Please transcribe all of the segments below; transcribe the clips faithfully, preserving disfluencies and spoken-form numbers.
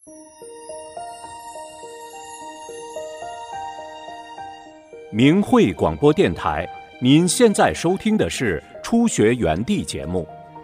明慧广播电台，您现在收听的是初学园地节目。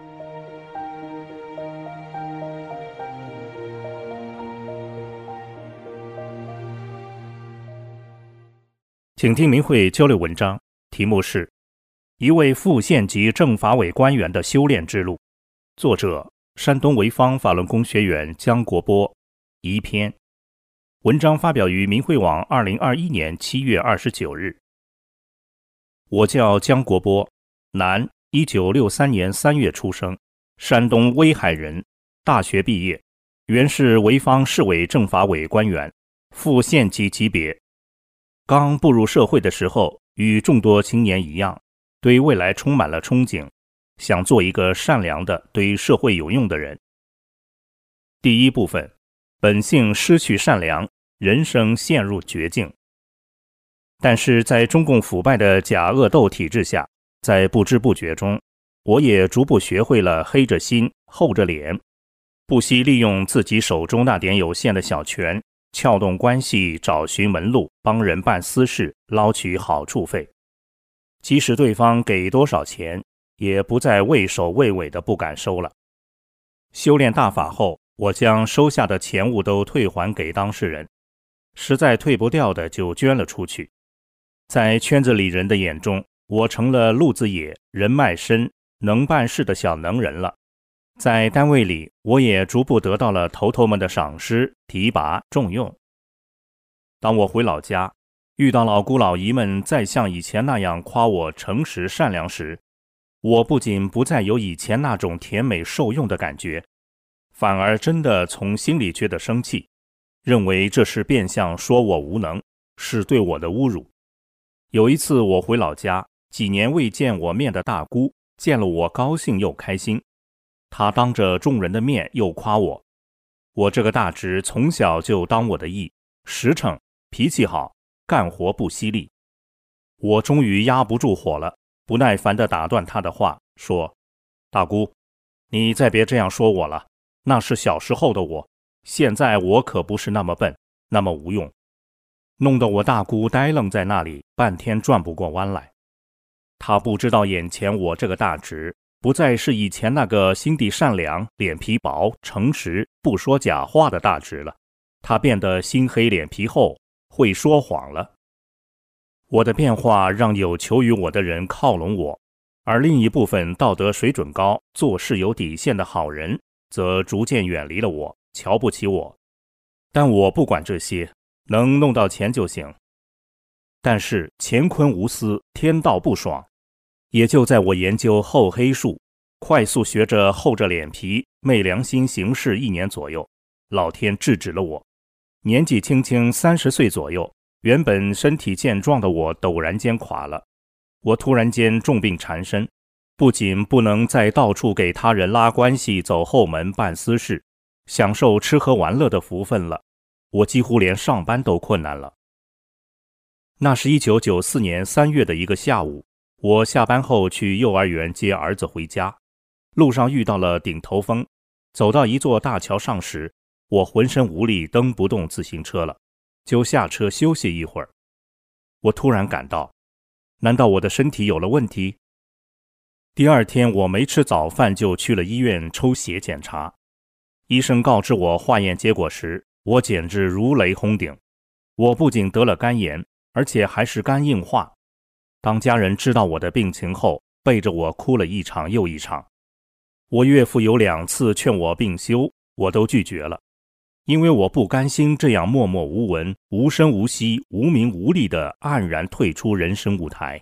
请听明慧交流文章，题目是一位副县级政法委官员的修炼之路，作者山东潍坊法轮功学员姜国波，一篇。文章发表于明慧网二零二一年七月二十九日。我叫姜国波，男，一九六三年三月出生，山东威海人，大学毕业，原是潍坊市委政法委官员，副县级级别。刚步入社会的时候，与众多青年一样，对未来充满了憧憬，想做一个善良的、对社会有用的人。第一部分，本性失去善良，人生陷入绝境。但是在中共腐败的假恶斗体制下，在不知不觉中，我也逐步学会了黑着心、厚着脸，不惜利用自己手中那点有限的小权，撬动关系，找寻门路，帮人办私事，捞取好处费。即使对方给多少钱，也不再畏首畏尾的不敢收了。修炼大法后，我将收下的钱物都退还给当事人，实在退不掉的就捐了出去。在圈子里人的眼中，我成了路子野、人脉深、能办事的小能人了。在单位里，我也逐步得到了头头们的赏识、提拔、重用。当我回老家，遇到老姑老姨们再像以前那样夸我诚实善良时，我不仅不再有以前那种甜美受用的感觉，反而真的从心里觉得生气，认为这是变相说我无能，是对我的侮辱。有一次我回老家，几年未见我面的大姑见了我高兴又开心，她当着众人的面又夸我，我这个大侄从小就当我的义，实诚，脾气好，干活不犀利。我终于压不住火了，不耐烦地打断她的话，说：大姑，你再别这样说我了，那是小时候的我，现在我可不是那么笨，那么无用。弄得我大姑呆愣在那里，半天转不过弯来。她不知道眼前我这个大侄不再是以前那个心地善良、脸皮薄、诚实、不说假话的大侄了，他变得心黑脸皮厚，会说谎了。我的变化让有求于我的人靠拢我，而另一部分道德水准高、做事有底线的好人则逐渐远离了我，瞧不起我。但我不管这些，能弄到钱就行。但是乾坤无私，天道不爽。也就在我研究厚黑术，快速学着厚着脸皮昧良心行事一年左右，老天制止了我。年纪轻轻三十岁左右，原本身体健壮的我陡然间垮了。我突然间重病缠身，不仅不能再到处给他人拉关系、走后门办私事，享受吃喝玩乐的福分了，我几乎连上班都困难了。那是一九九四年三月的一个下午，我下班后去幼儿园接儿子回家，路上遇到了顶头风，走到一座大桥上时，我浑身无力，蹬不动自行车了，就下车休息一会儿。我突然感到，难道我的身体有了问题？第二天我没吃早饭就去了医院抽血检查，医生告知我化验结果时，我简直如雷轰顶。我不仅得了肝炎，而且还是肝硬化。当家人知道我的病情后，背着我哭了一场又一场。我岳父有两次劝我病休，我都拒绝了，因为我不甘心这样默默无闻、无声无息、无名无利地黯然退出人生舞台。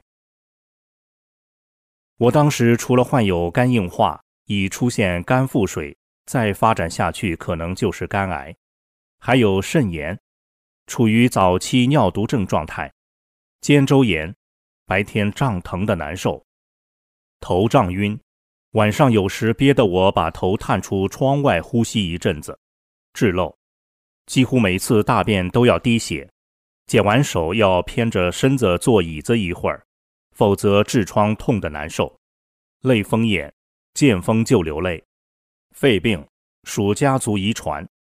我当时除了患有肝硬化，已出现肝腹水，再发展下去可能就是肝癌，还有肾炎，处于早期尿毒症状态，肩周炎，白天胀疼的难受，头胀晕，晚上有时憋得我把头探出窗外呼吸一阵子，滞漏，几乎每次大便都要滴血，解完手要偏着身子坐椅子一会儿，否则痔疮痛得难受，类风眼，见风就流泪。肺病属家族遗传，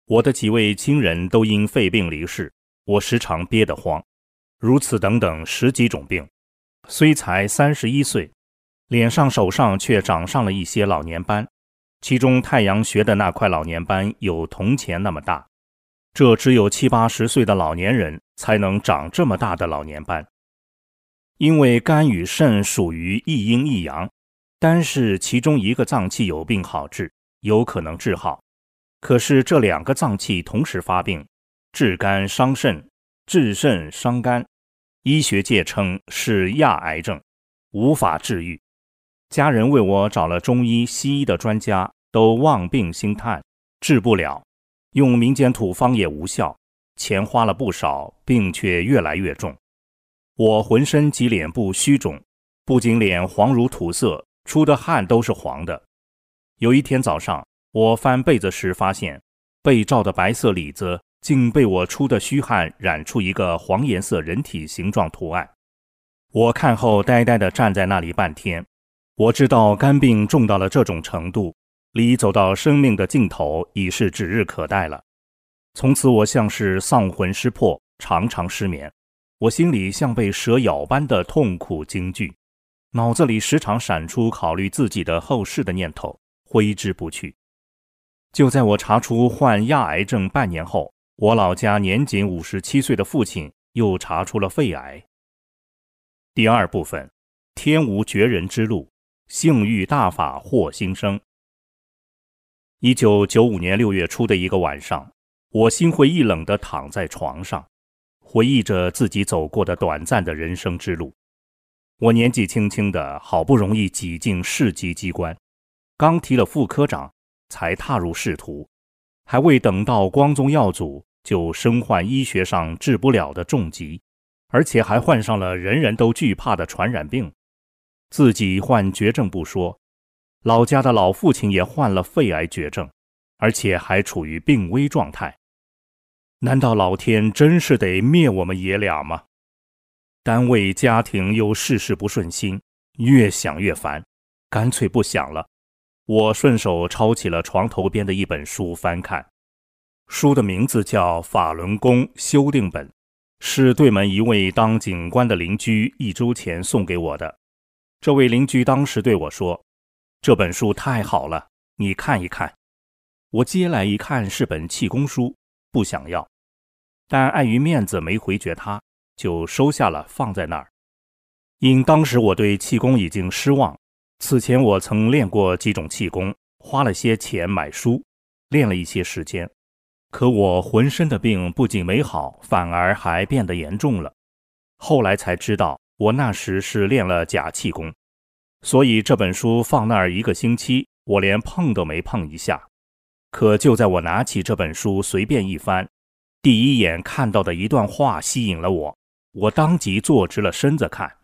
我的几位亲人都因肺病离世，我时常憋得慌。如此等等十几种病，虽才三十一岁，脸上手上却长上了一些老年斑，其中太阳穴的那块老年斑有铜钱那么大，这只有七八十岁的老年人才能长这么大的老年斑。因为肝与肾属于一阴一阳，单是其中一个脏器有病好治，有可能治好，可是这两个脏器同时发病，治肝伤肾，治肾伤肝，医学界称是亚癌症，无法治愈。家人为我找了中医西医的专家，都望病兴叹，治不了，用民间土方也无效，钱花了不少，病却越来越重。我浑身及脸部虚肿，不仅脸黄如土色，出的汗都是黄的。有一天早上，我翻被子时发现，被罩的白色里子竟被我出的虚汗染出一个黄颜色人体形状图案。我看后呆呆地站在那里半天。我知道肝病重到了这种程度，离走到生命的尽头已是指日可待了。从此我像是丧魂失魄，常常失眠。我心里像被蛇咬般的痛苦惊惧，脑子里时常闪出考虑自己的后事的念头，挥之不去。就在我查出患亚癌症半年后，我老家年仅五十七岁的父亲又查出了肺癌。第二部分，天无绝人之路，性欲大法获新生。一九九五年六月初的一个晚上，我心灰意冷地躺在床上，回忆着自己走过的短暂的人生之路。我年纪轻轻的，好不容易挤进市级机关，刚提了副科长，才踏入仕途，还未等到光宗耀祖，就身患医学上治不了的重疾，而且还患上了人人都惧怕的传染病。自己患绝症不说，老家的老父亲也患了肺癌绝症，而且还处于病危状态。难道老天真是得灭我们爷俩吗？单位家庭又事事不顺心，越想越烦，干脆不想了。我顺手抄起了床头边的一本书翻看，书的名字叫《法轮功修订本》，是对门一位当警官的邻居一周前送给我的。这位邻居当时对我说，这本书太好了，你看一看。我接来一看，是本气功书，不想要，但碍于面子没回绝他，就收下了，放在那儿。因当时我对气功已经失望，此前我曾练过几种气功，花了些钱买书，练了一些时间，可我浑身的病不仅没好，反而还变得严重了。后来才知道，我那时是练了假气功，所以这本书放那儿一个星期，我连碰都没碰一下。可就在我拿起这本书随便一翻，第一眼看到的一段话吸引了我，我当即坐直了身子看。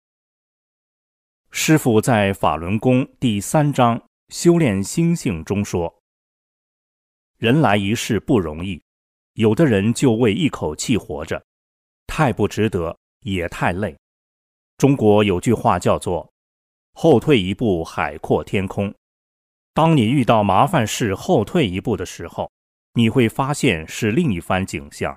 师父在法轮功第三章修炼心性中说，人来一世不容易，有的人就为一口气活着，太不值得，也太累。中国有句话叫做后退一步，海阔天空。当你遇到麻烦事后退一步的时候，你会发现是另一番景象。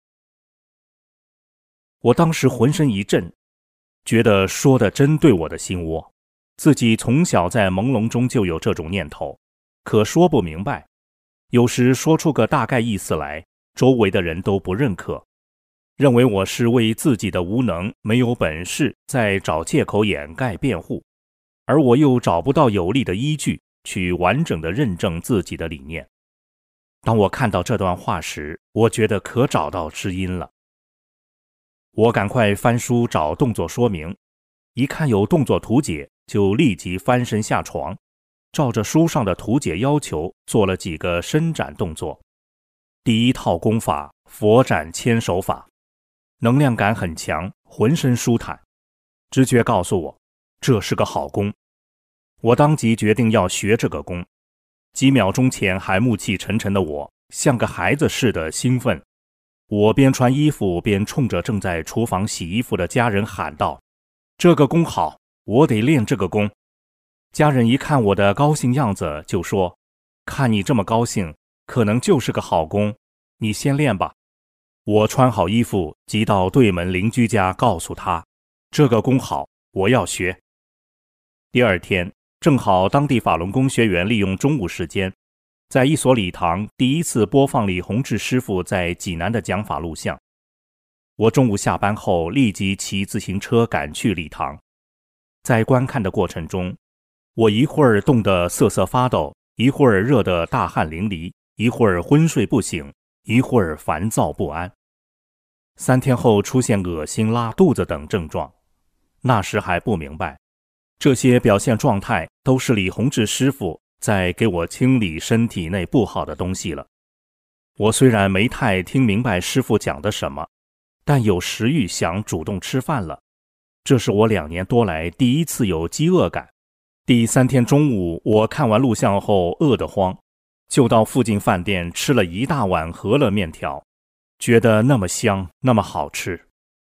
我当时浑身一震，觉得说的真对我的心窝。自己从小在朦胧中就有这种念头，可说不明白，有时说出个大概意思来，周围的人都不认可，认为我是为自己的无能没有本事在找借口掩盖辩护，而我又找不到有力的依据去完整的认证自己的理念。当我看到这段话时，我觉得可找到知音了。我赶快翻书找动作说明，一看有动作图解，就立即翻身下床，照着书上的图解要求做了几个伸展动作。第一套功法佛展千手法，能量感很强，浑身舒坦，直觉告诉我这是个好功。我当即决定要学这个功。几秒钟前还暮气沉沉的我，像个孩子似的兴奋。我边穿衣服边冲着正在厨房洗衣服的家人喊道，这个功好，我得练这个功。家人一看我的高兴样子，就说，看你这么高兴， 可能就是个好功，你先练吧。我穿好衣服，即到对门邻居家告诉他，这个功好，我要学。第二天，正好当地法轮功学员利用中午时间，在一所礼堂第一次播放李洪志师傅在济南的讲法录像。我中午下班后立即骑自行车赶去礼堂。在观看的过程中，我一会儿冻得瑟瑟发抖，一会儿热得大汗淋漓，一会儿昏睡不醒，一会儿烦躁不安。三天后出现恶心、拉肚子等症状，那时还不明白，这些表现状态都是李洪志师傅在给我清理身体内不好的东西了。我虽然没太听明白师傅讲的什么，但有食欲想主动吃饭了。这是我两年多来第一次有饥饿感。第三天中午，我看完录像后饿得慌，就到附近饭店吃了一大碗饸饹面条，觉得那么香，那么好吃。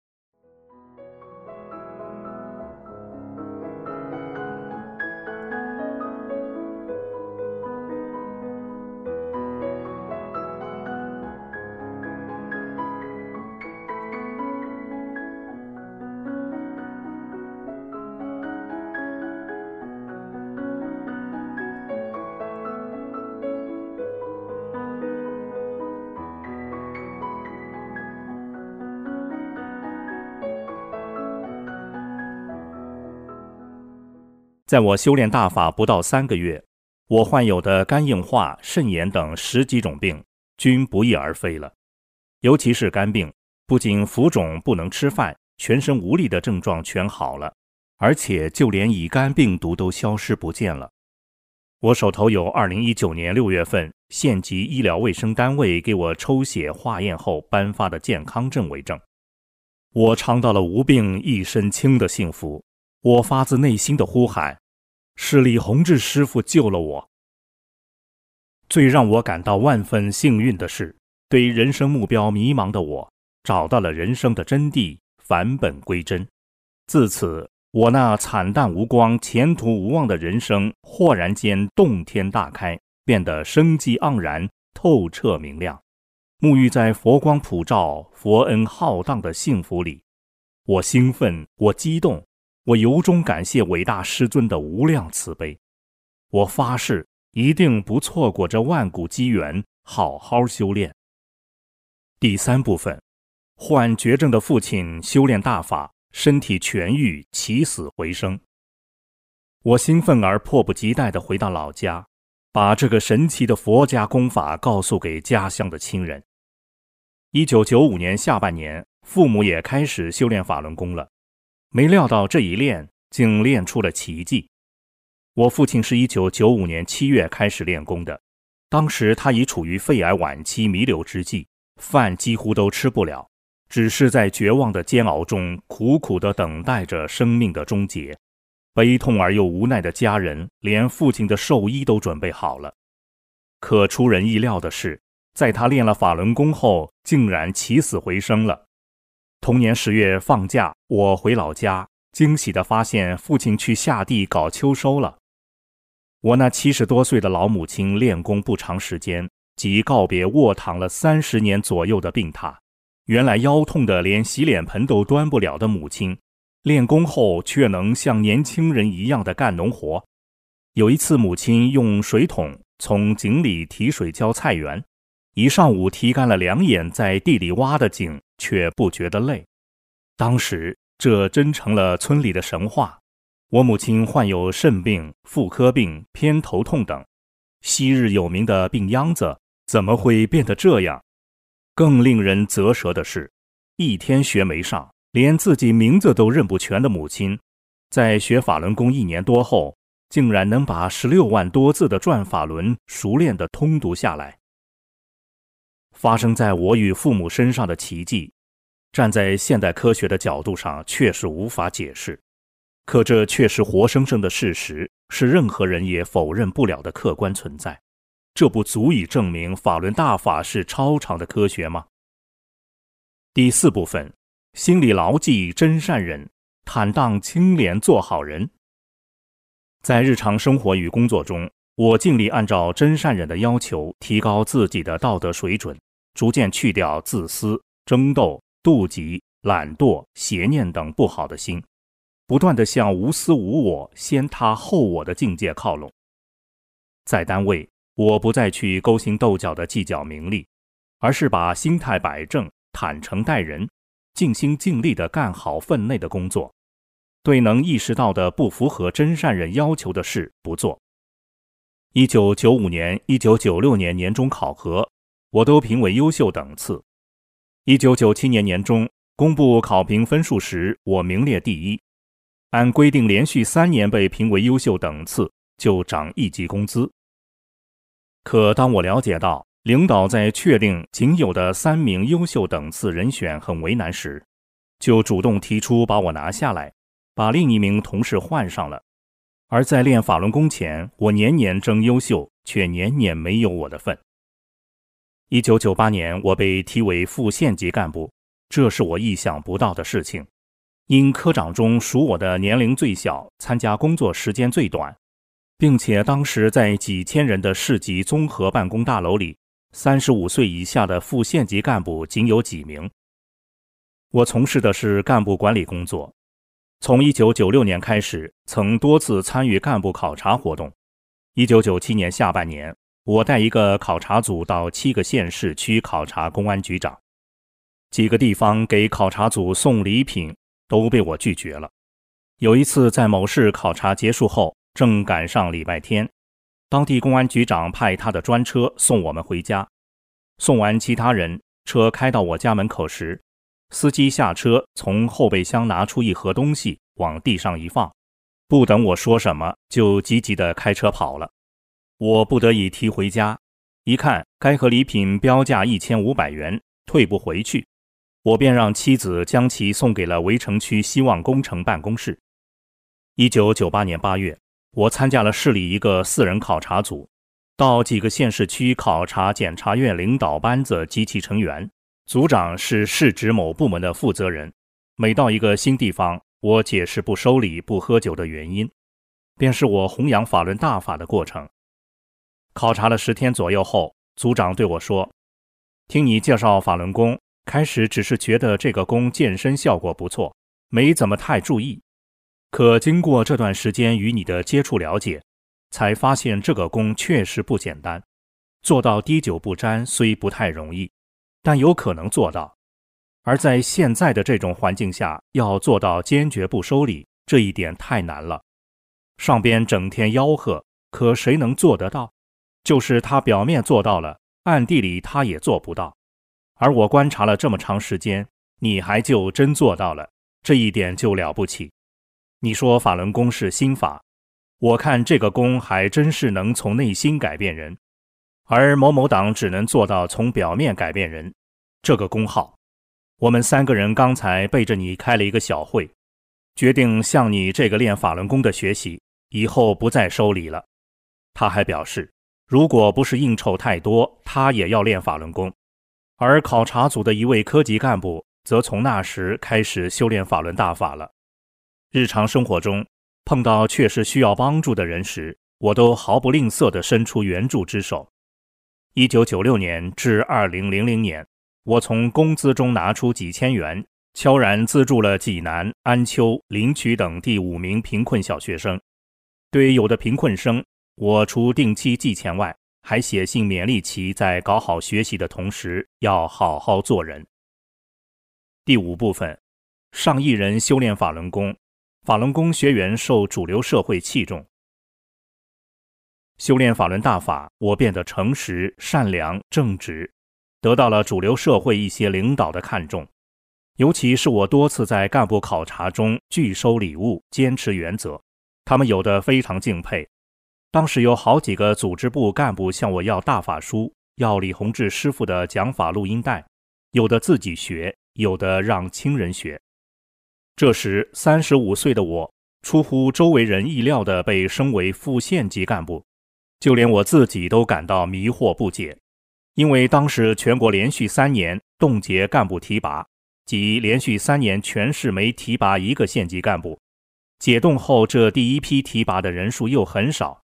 在我修炼大法不到三个月，我患有的肝硬化、肾炎等十几种病均不翼而飞了。尤其是肝病，不仅浮肿不能吃饭，全身无力的症状全好了，而且就连乙肝病毒都消失不见了。我手头有二零一九年六月份县级医疗卫生单位给我抽血化验后颁发的健康证为证。我尝到了无病一身轻的幸福，我发自内心的呼喊，是李洪志师傅救了我。最让我感到万分幸运的是，对人生目标迷茫的我找到了人生的真谛，返本归真。自此，我那惨淡无光、前途无望的人生豁然间洞天大开，变得生机盎然，透彻明亮。沐浴在佛光普照、佛恩浩荡的幸福里，我兴奋，我激动，我由衷感谢伟大师尊的无量慈悲。我发誓一定不错过这万古机缘，好好修炼。第三部分，患绝症的父亲修炼大法，身体痊愈，起死回生。我兴奋而迫不及待地回到老家，把这个神奇的佛家功法告诉给家乡的亲人。一九九五年下半年，父母也开始修炼法轮功了。没料到这一练，竟练出了奇迹。我父亲是一九九五年七月开始练功的，当时他已处于肺癌晚期弥留之际，饭几乎都吃不了，只是在绝望的煎熬中苦苦地等待着生命的终结。悲痛而又无奈的家人连父亲的寿衣都准备好了。可出人意料的是，在他练了法轮功后，竟然起死回生了。同年十月放假，我回老家，惊喜地发现父亲去下地搞秋收了。我那七十多岁的老母亲练功不长时间，即告别卧躺了三十年左右的病榻。原来腰痛的连洗脸盆都端不了的母亲，练功后却能像年轻人一样的干农活。有一次，母亲用水桶从井里提水浇菜园，一上午提干了两眼在地里挖的井，却不觉得累。当时这真成了村里的神话。我母亲患有肾病、妇科病、偏头痛等，昔日有名的病秧子怎么会变得这样？更令人啧舌的是，一天学没上，连自己名字都认不全的母亲，在学法轮功一年多后，竟然能把十六万多字的转法轮熟练地通读下来。发生在我与父母身上的奇迹，站在现代科学的角度上确实无法解释，可这却是活生生的事实，是任何人也否认不了的客观存在。这不足以证明法轮大法是超常的科学吗？第四部分，心里牢记真善忍，坦荡清廉做好人。在日常生活与工作中， 我尽力按照真善忍的要求，提高自己的道德水准，逐渐去掉自私、争斗、妒忌、懒惰、邪念等不好的心，不断地向无私无我、先他后我的境界靠拢。在单位，我不再去勾心斗角地计较名利，而是把心态摆正，坦诚待人，尽心尽力地干好分内的工作，对能意识到的不符合真善忍要求的事不做。一九九五年、一九九六年年终考核，我都评为优秀等次。一九九七年年中公布考评分数时，我名列第一。按规定，连续三年被评为优秀等次，就涨一级工资。可当我了解到领导在确定仅有的三名优秀等次人选很为难时，就主动提出把我拿下来，把另一名同事换上了。而在练法轮功前，我年年争优秀，却年年没有我的份。一九九八年，我被提为副县级干部，这是我意想不到的事情。因科长中属我的年龄最小，参加工作时间最短，并且当时在几千人的市级综合办公大楼里，三十五岁以下的副县级干部仅有几名。我从事的是干部管理工作，从一九九六年开始，曾多次参与干部考察活动。一九九七年下半年，我带一个考察组到七个县市区考察公安局长，几个地方给考察组送礼品都被我拒绝了。有一次在某市考察结束后，正赶上礼拜天，当地公安局长派他的专车送我们回家。送完其他人，车开到我家门口时，司机下车，从后备箱拿出一盒东西往地上一放，不等我说什么，就急急地开车跑了。我不得已提回家，一看该盒礼品标价一千五百元，退不回去，我便让妻子将其送给了围城区希望工程办公室。一九九八年八月，我参加了市里一个四人考察组，到几个县市区考察检察院领导班子及其成员，组长是市直某部门的负责人。每到一个新地方，我解释不收礼不喝酒的原因，便是我弘扬法轮大法的过程。考察了十天左右后，组长对我说，听你介绍法轮功，开始只是觉得这个功健身效果不错，没怎么太注意，可经过这段时间与你的接触了解，才发现这个功确实不简单，做到滴酒不沾虽不太容易，但有可能做到。而在现在的这种环境下，要做到坚决不收礼，这一点太难了。上边整天吆喝，可谁能做得到？就是他表面做到了，暗地里他也做不到。而我观察了这么长时间，你还就真做到了，这一点就了不起。你说法轮功是心法，我看这个功还真是能从内心改变人，而某某党只能做到从表面改变人，这个功好。我们三个人刚才背着你开了一个小会，决定向你这个练法轮功的学习，以后不再收礼了。他还表示，如果不是应酬太多，他也要练法轮功。而考察组的一位科级干部则从那时开始修炼法轮大法了。日常生活中碰到确实需要帮助的人时，我都毫不吝啬地伸出援助之手。一九九六年至二零零零年，我从工资中拿出几千元，悄然资助了济南、安丘、临朐等第五名贫困小学生。对有的贫困生，我除定期寄钱外，还写信勉励其在搞好学习的同时，要好好做人。第五部分，上亿人修炼法轮功，法轮功学员受主流社会器重。修炼法轮大法，我变得诚实、善良、正直，得到了主流社会一些领导的看重。尤其是我多次在干部考察中拒收礼物，坚持原则，他们有的非常敬佩。当时有好几个组织部干部向我要大法书，要李洪志师傅的讲法录音带，有的自己学，有的让亲人学。这时三十五岁的我，出乎周围人意料地被升为副县级干部，就连我自己都感到迷惑不解。因为当时全国连续三年冻结干部提拔，即连续三年全市没提拔一个县级干部，解冻后这第一批提拔的人数又很少，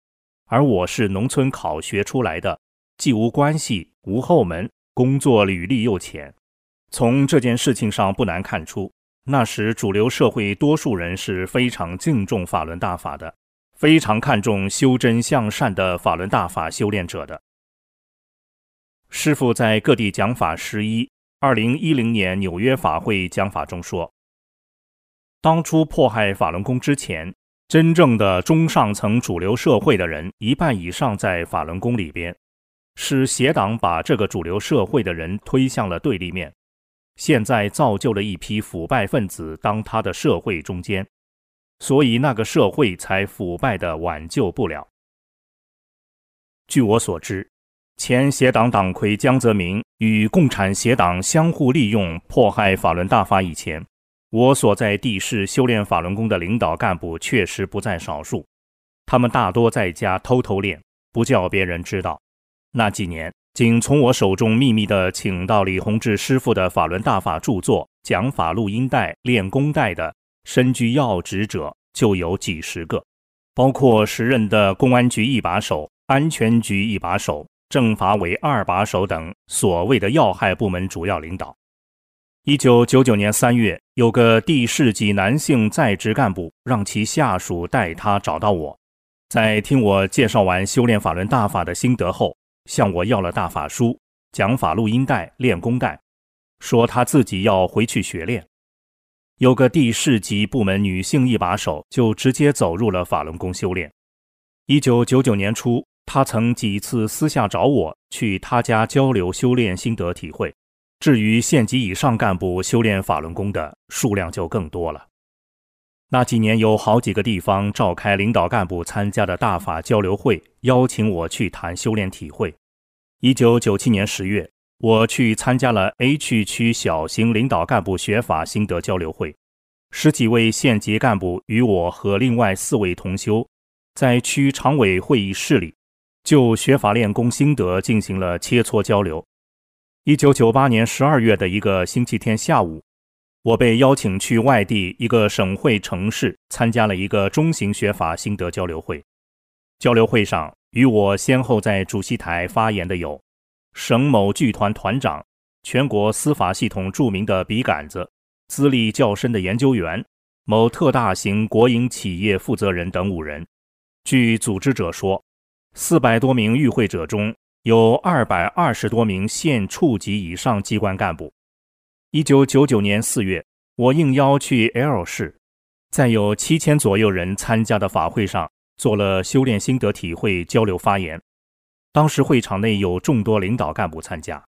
而我是农村考学出来的，既无关系，无后门，工作履历又浅。从这件事情上不难看出，那时主流社会多数人是非常敬重法轮大法的，非常看重修真向善的法轮大法修炼者的。师父在各地讲法十一，二零一零年纽约法会讲法中说，当初迫害法轮功之前，真正的中上层主流社会的人一半以上在法轮功里边，是邪党把这个主流社会的人推向了对立面，现在造就了一批腐败分子当他的社会中间，所以那个社会才腐败的挽救不了。据我所知，前邪党党魁江泽民与共产邪党相互利用迫害法轮大法以前，我所在地市修炼法轮功的领导干部确实不在少数，他们大多在家偷偷练，不叫别人知道。那几年，仅从我手中秘密地请到李洪志师傅的法轮大法著作、讲法录音带、练功带的身居要职者就有几十个，包括时任的公安局一把手、安全局一把手、政法委二把手等所谓的要害部门主要领导。一九九九年三月，有个地市级男性在职干部让其下属带他找到我，在听我介绍完修炼法轮大法的心得后，向我要了大法书、讲法录音带、练功带，说他自己要回去学练。有个地市级部门女性一把手就直接走入了法轮功修炼。一九九九年初，他曾几次私下找我去他家交流修炼心得体会。至于县级以上干部修炼法轮功的数量就更多了。那几年有好几个地方召开领导干部参加的大法交流会，邀请我去谈修炼体会。一九九七年十月，我去参加了 H 区小型领导干部学法心得交流会，十几位县级干部与我和另外四位同修，在区常委会议室里，就学法练功心得进行了切磋交流。一九九八年十二月的一个星期天下午，我被邀请去外地一个省会城市参加了一个中型学法心得交流会。交流会上，与我先后在主席台发言的有省某剧团团长、全国司法系统著名的笔杆子、资历较深的研究员、某特大型国营企业负责人等五人。据组织者说，四百多名与会者中有二百二十多名县处级以上机关干部。一九九九年四月，我应邀去 L 市，在有七千左右人参加的法会上做了修炼心得体会交流发言。当时会场内有众多领导干部参加。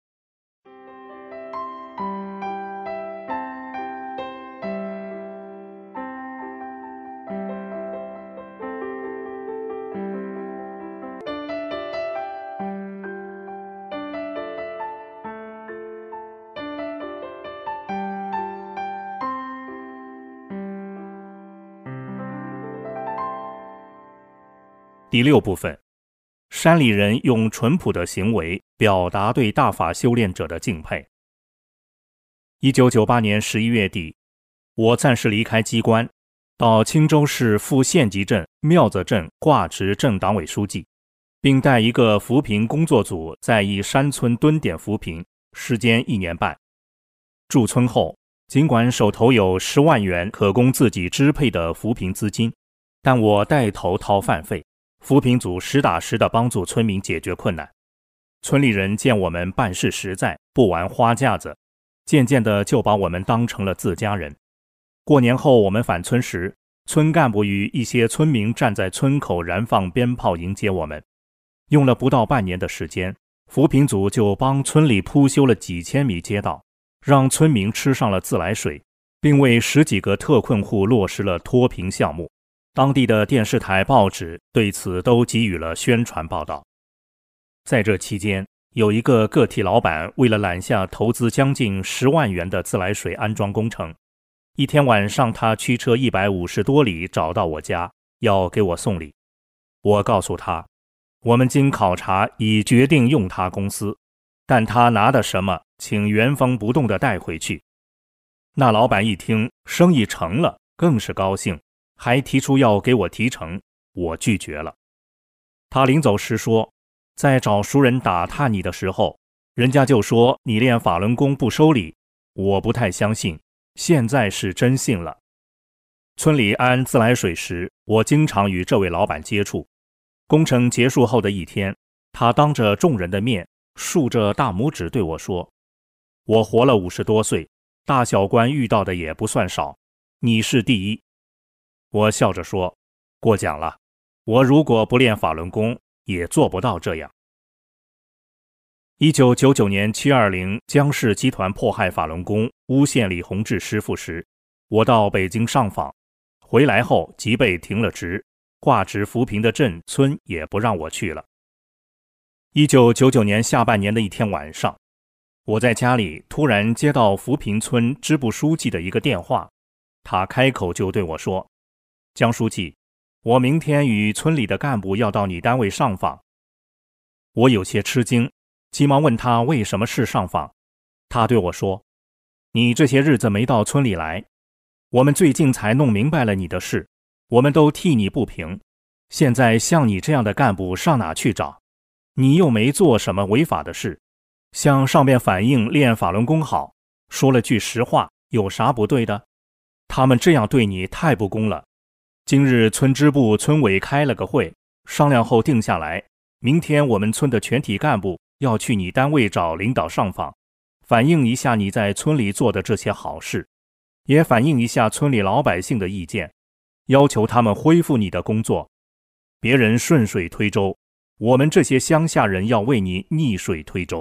第六部分，山里人用淳朴的行为表达对大法修炼者的敬佩。一九九八年十一月底，我暂时离开机关，到青州市副县级镇庙子镇挂职镇党委书记，并带一个扶贫工作组在一山村蹲点扶贫，时间一年半。驻村后，尽管手头有十万元可供自己支配的扶贫资金，但我带头掏饭费，扶贫组实打实地帮助村民解决困难。村里人见我们办事实在，不玩花架子，渐渐地就把我们当成了自家人。过年后我们返村时，村干部与一些村民站在村口燃放鞭炮迎接我们。用了不到半年的时间，扶贫组就帮村里铺修了几千米街道，让村民吃上了自来水，并为十几个特困户落实了脱贫项目。当地的电视台、报纸对此都给予了宣传报道。在这期间，有一个个体老板为了揽下投资将近十万元的自来水安装工程，一天晚上他驱车一百五十多里找到我家，要给我送礼。我告诉他，我们经考察已决定用他公司，但他拿的什么，请原封不动地带回去。那老板一听生意成了，更是高兴，还提出要给我提成，我拒绝了。 他临走时说，在找熟人打探你的时候，人家就说你练法轮功不收礼，我不太相信，现在是真信了。村里安自来水时，我经常与这位老板接触。工程结束后的一天，他当着众人的面竖着大拇指对我说，我活了五十多岁，大小官遇到的也不算少，你是第一。我笑着说，过奖了，我如果不练法轮功，也做不到这样。一九九九年七二零江氏集团迫害法轮功，诬陷李洪志师傅时，我到北京上访，回来后即被停了职，挂职扶贫的镇村也不让我去了。一九九九年下半年的一天晚上，我在家里突然接到扶贫村支部书记的一个电话，他开口就对我说，江书记，我明天与村里的干部要到你单位上访。我有些吃惊，急忙问他为什么是上访。他对我说，你这些日子没到村里来，我们最近才弄明白了你的事，我们都替你不平，现在像你这样的干部上哪去找？你又没做什么违法的事，向上边反映练法轮功好，说了句实话，有啥不对的？他们这样对你太不公了。今日村支部村委开了个会，商量后定下来，明天我们村的全体干部要去你单位找领导上访，反映一下你在村里做的这些好事，也反映一下村里老百姓的意见，要求他们恢复你的工作。别人顺水推舟，我们这些乡下人要为你逆水推舟。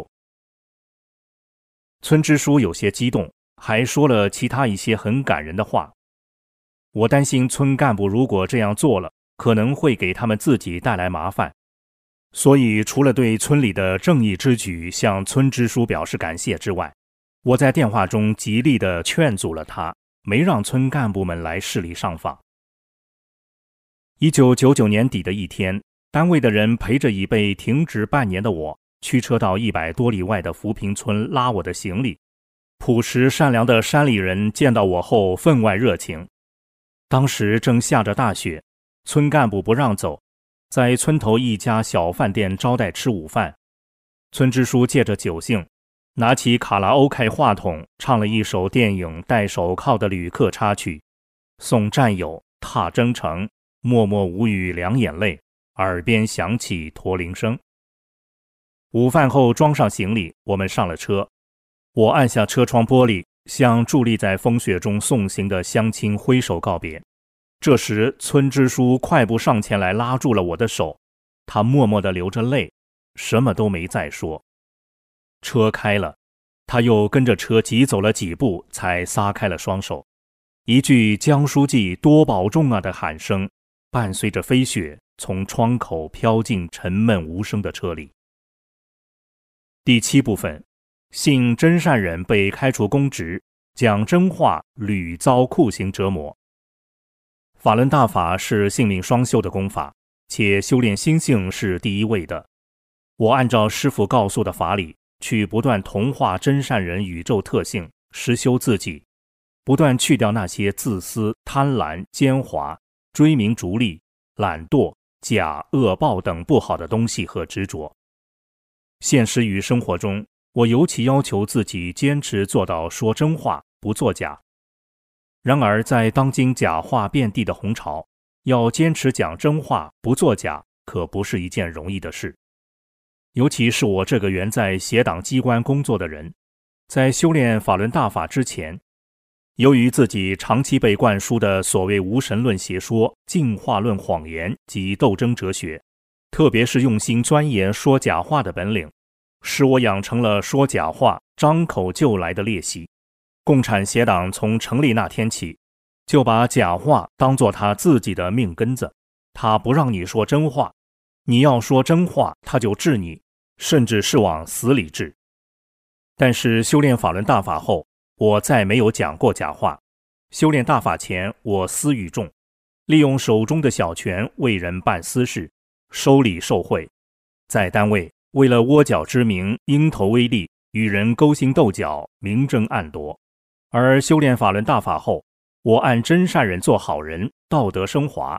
村支书有些激动，还说了其他一些很感人的话。我担心村干部如果这样做了，可能会给他们自己带来麻烦，所以除了对村里的正义之举向村支书表示感谢之外，我在电话中极力地劝阻了他，没让村干部们来市里上访。一九九九年底的一天，单位的人陪着已被停职半年的我，驱车到一百多里外的扶贫村拉我的行李。朴实善良的山里人见到我后分外热情。当时正下着大雪，村干部不让走，在村头一家小饭店招待吃午饭。村支书借着酒兴，拿起卡拉 OK 话筒唱了一首电影《戴手铐的旅客》插曲，送战友踏征程，默默无语两眼泪，耳边响起驼铃声。午饭后装上行李，我们上了车。我按下车窗玻璃，向伫立在风雪中送行的乡亲挥手告别。这时村支书快步上前来拉住了我的手，他默默地流着泪，什么都没再说。车开了，他又跟着车急走了几步，才撒开了双手。一句江书记多保重啊的喊声，伴随着飞雪从窗口飘进沉闷无声的车里。第七部分，姓真善人被开除公职，讲真话屡遭酷刑折磨。法轮大法是性命双修的功法，且修炼心性是第一位的。我按照师父告诉的法理，去不断同化真善人宇宙特性，实修自己，不断去掉那些自私、贪婪、奸猾、追名逐利、懒惰、假、恶报等不好的东西和执着。现实与生活中，我尤其要求自己坚持做到说真话，不作假。然而在当今假话遍地的红潮，要坚持讲真话，不作假，可不是一件容易的事。尤其是我这个原在邪党机关工作的人，在修炼法轮大法之前，由于自己长期被灌输的所谓无神论邪说、进化论谎言及斗争哲学，特别是用心钻研说假话的本领，使我养成了说假话、张口就来的劣习。共产邪党从成立那天起，就把假话当作他自己的命根子，他不让你说真话，你要说真话，他就治你，甚至是往死里治。但是修炼法轮大法后，我再没有讲过假话。修炼大法前，我私欲重，利用手中的小权为人办私事，收礼受贿，在单位为了窝角之名、鹰头威利，与人勾心斗角、明争暗夺。而修炼法轮大法后，我按真善人做好人，道德升华，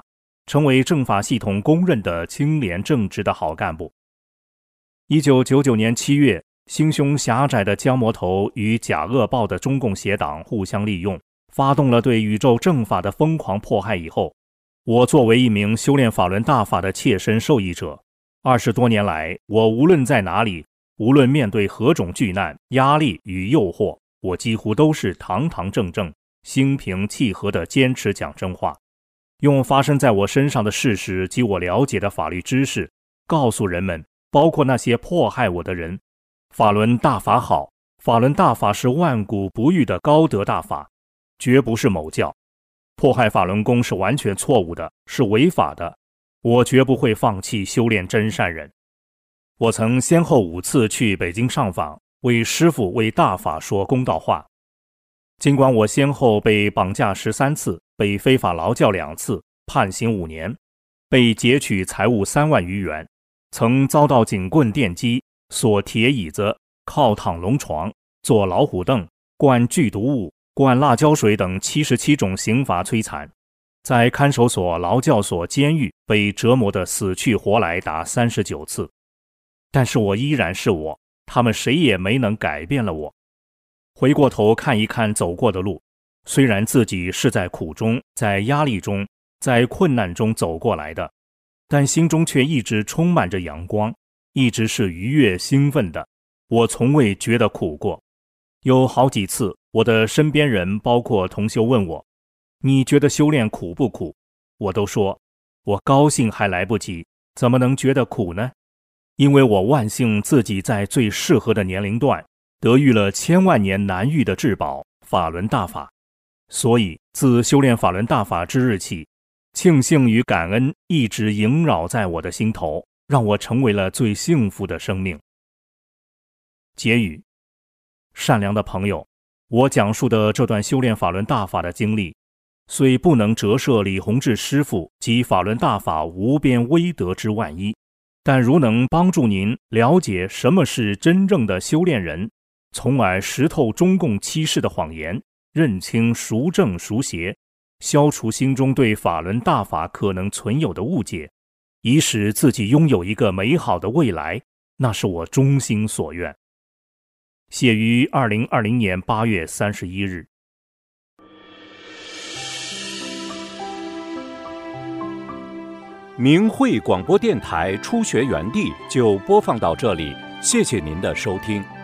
成为政法系统公认的清廉正直的好干部。一九九九年七月，心胸狭窄的江魔头与假恶报的中共邪党互相利用，发动了对宇宙正法的疯狂迫害以后，我作为一名修炼法轮大法的切身受益者，二十多年来，我无论在哪里，无论面对何种巨难、压力与诱惑，我几乎都是堂堂正正、心平气和地坚持讲真话，用发生在我身上的事实及我了解的法律知识，告诉人们，包括那些迫害我的人，法轮大法好，法轮大法是万古不渝的高德大法，绝不是某教。迫害法轮功是完全错误的，是违法的，我绝不会放弃修炼真善忍。我曾先后五次去北京上访，为师父为大法说公道话。尽管我先后被绑架十三次，被非法劳教两次，判刑五年，被劫取财物三万余元，曾遭到警棍电击、锁铁椅子、靠躺龙床、坐老虎凳、灌剧毒物、灌辣椒水等七十七种刑罚摧残，在看守所、劳教所、监狱被折磨得死去活来达三十九次。但是我依然是我，他们谁也没能改变了我。回过头看一看走过的路，虽然自己是在苦中、在压力中、在困难中走过来的，但心中却一直充满着阳光，一直是愉悦兴奋的。我从未觉得苦过。有好几次，我的身边人包括同修问我，你觉得修炼苦不苦？我都说，我高兴还来不及，怎么能觉得苦呢？因为我万幸自己在最适合的年龄段得遇了千万年难遇的至宝法轮大法，所以自修炼法轮大法之日起，庆幸与感恩一直萦绕在我的心头，让我成为了最幸福的生命。结语：善良的朋友，我讲述的这段修炼法轮大法的经历，虽不能折射李洪志师父及法轮大法无边威德之万一，但如能帮助您了解什么是真正的修炼人，从而识透中共欺世的谎言，认清孰正孰邪，消除心中对法轮大法可能存有的误解，以使自己拥有一个美好的未来，那是我衷心所愿。写于二零二零年八月三十一日。 明慧广播电台初学园地就播放到这里，谢谢您的收听。